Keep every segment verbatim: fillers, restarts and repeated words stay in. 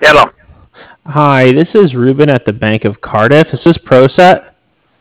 Hello. Hi, this is Ruben at the Bank of Cardiff. Is this ProSet?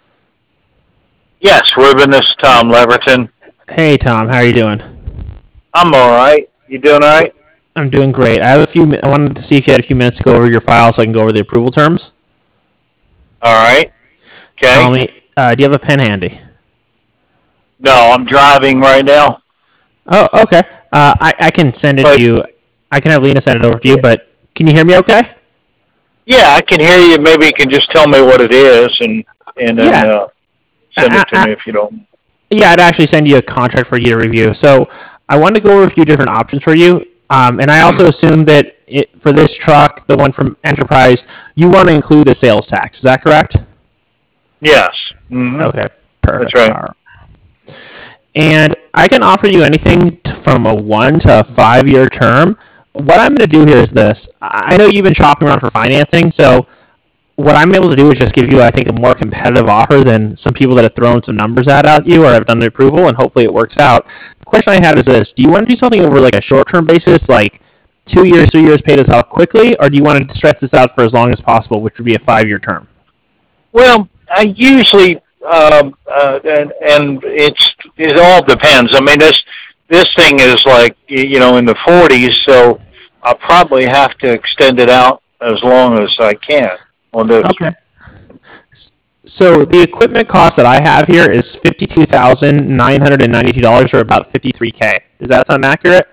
Yes, Ruben, this is Tom Leverton. Hey, Tom. How are you doing? I'm all right. You doing all right? I'm doing great. I have a few. mi- I wanted to see if you had a few minutes to go over your file so I can go over the approval terms. All right. Tell Okay. me, uh, do you have a pen handy? No, I'm driving right now. Oh, okay. Uh, I, I can send it to But you. I can have Lena send it over to you, but can you hear me okay? yeah, I can hear you. Maybe you can just tell me what it is and and then Yeah. uh, send I, it to I, me if you don't. Yeah, I'd actually send you a contract for you to review. So I wanted to go over a few different options for you. Um, and I also assume that it, for this truck, the one from Enterprise, you want to include the sales tax. Is that correct? Yes. Mm-hmm. Okay, That's perfect. All right. right. And I can offer you anything t- from a one to a five year term. What I'm going to do here is this. I I know you've been shopping around for financing, so what I'm able to do is just give you, I think, a more competitive offer than some people that have thrown some numbers out at you or have done the approval, and hopefully it works out. The question I had is this: do you want to do something over like a short-term basis, like two years, three years, pay this off quickly, or do you want to stretch this out for as long as possible, which would be a five-year term? Well, I usually um, uh, and and it's it all depends. I mean, this this thing is like y- you know in the forties, so I'll probably have to extend it out as long as I can on this. Okay. So the equipment cost that I have here is fifty-two thousand nine hundred and ninety-two dollars, or about fifty-three k. Does that sound accurate?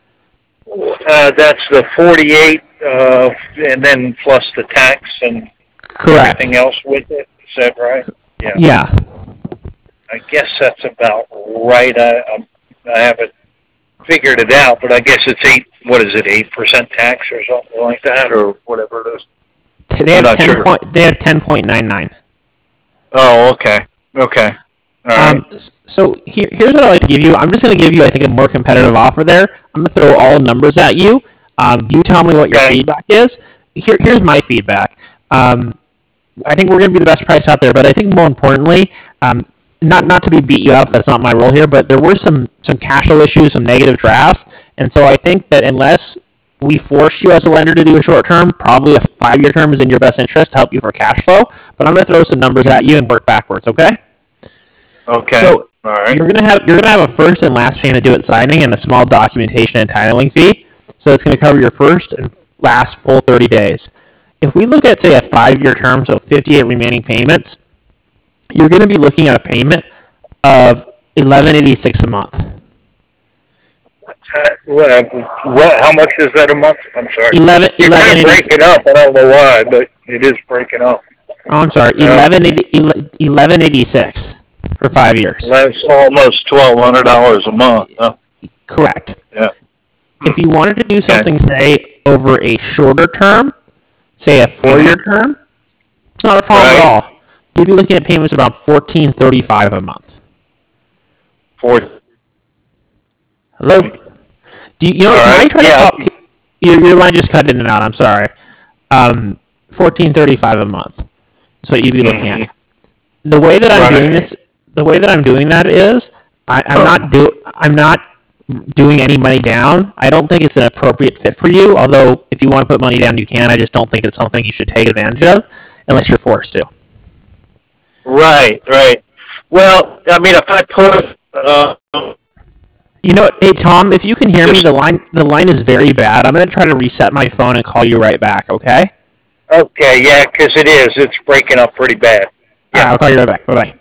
Uh, that's the forty-eight, uh, and then plus the tax and Correct. everything else with it. Is that right? Yeah, Yeah. I guess that's about right. I I'm, I haven't figured it out, but I guess it's eight. What is it? Eight percent tax or something like that, or whatever it is. They I'm have not ten sure. point. They have ten point nine nine. Oh, okay, okay, all right, Um, so here, here's what I like to give you. I'm just going to give you, I think, a more competitive offer there. I'm going to throw all numbers at you. Um, you tell me what your okay, feedback is. Here, here's my feedback. Um, I think we're going to be the best price out there, but I think more importantly, um, not not to be beat you up. That's not my role here, but there were some some cash flow issues, some negative drafts, and so I think that unless we force you as a lender to do a short term, probably a five year term is in your best interest to help you for cash flow. But I'm going to throw some numbers at you and work backwards. Okay? okay, So all right, you're gonna have you're gonna have a first and last payment due at signing and a small documentation and titling fee. So it's gonna cover your first and last full thirty days. If we look at say a five-year term, so fifty-eight remaining payments, you're gonna be looking at a payment of eleven eighty-six a month. Uh, what, what? How much is that a month? I'm sorry. Eleven You're kind eleven of eighty. breaking up. I don't know why, but it is breaking up. Oh, I'm sorry, Uh, eleven eighty eleven eighty-six for five years. that's almost twelve hundred dollars a month. Huh? Correct. Yeah. If you wanted to do Okay. something, say, over a shorter term, say a Mhm. four-year term, it's not a problem at Right. all. You'd be looking at payments about fourteen thirty-five a month. Four. Hello. Do you, you All know? Can I right. try to Yeah. call? Your, your line just cut in and out. I'm sorry. Um, fourteen thirty-five a month. That's what you'd be looking Hmm. at. The way that I'm doing Right. this, the way that I'm doing that is, I, I'm not do, I'm not doing any money down. I don't think it's an appropriate fit for you. Although, if you want to put money down, you can. I just don't think it's something you should take advantage of unless you're forced to. Right. Right. Well, I mean, if I put uh, You know what? Hey, Tom, if you can hear me, just the line the line is very bad. I'm going to try to reset my phone and call you right back, okay? okay, yeah, because it is. It's breaking up pretty bad. All right, Yeah. I'll call you right back. Bye-bye.